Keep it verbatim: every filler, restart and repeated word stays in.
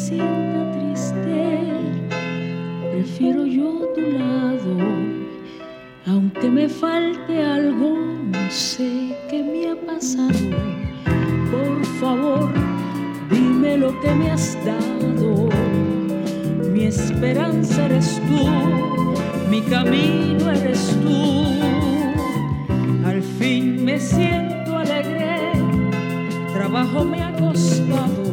sienta triste, prefiero yo tu lado, aunque me falte algo, no sé qué me ha pasado. Por favor, dime lo que me has dado. Mi esperanza eres tú, mi camino eres tú. Al fin me siento alegre, trabajo me ha costado.